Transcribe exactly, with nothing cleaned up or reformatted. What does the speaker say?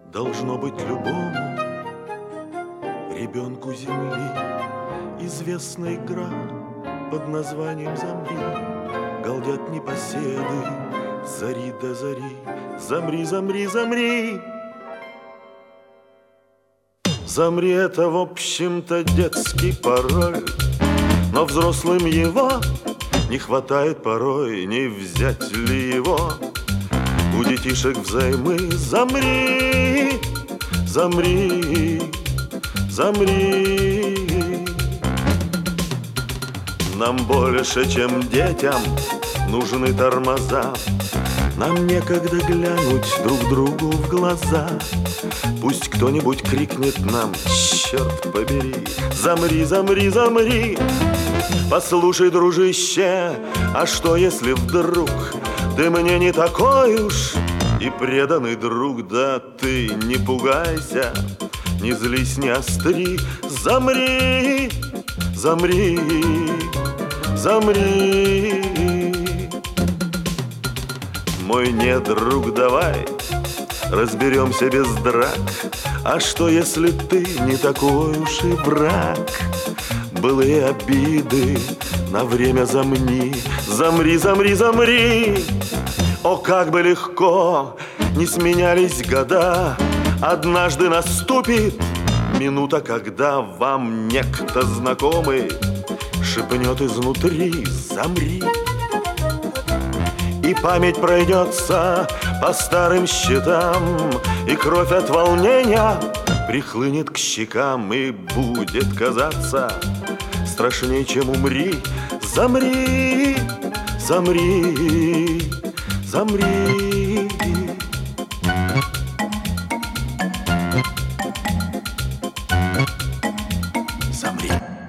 Должно быть любому ребенку земли известна игра под названием «Замри». Галдят непоседы зари до зари. Замри, замри, замри. Замри — это, в общем-то, детский пароль, но взрослым его не хватает порой, не взять ли его у детишек взаймы. Замри, замри, замри. Нам больше, чем детям, нужны тормоза. Нам некогда глянуть друг другу в глаза. Пусть кто-нибудь крикнет нам: черт побери, замри, замри, замри. Послушай, дружище, а что если вдруг ты мне не такой уж и преданный друг? Да ты не пугайся, не злись, не остри. Замри, замри, замри. Мой недруг, давай разберемся без драк. А что если ты не такой уж и враг? Былые обиды на время замни. Замри, замри, замри. О, как бы легко не сменялись года, однажды наступит минута, когда вам некто знакомый шепнет изнутри: замри. И память пройдется по старым счетам, и кровь от волнения прихлынет к щекам, и будет казаться страшнее, чем умри. Замри, замри, замри. Замри.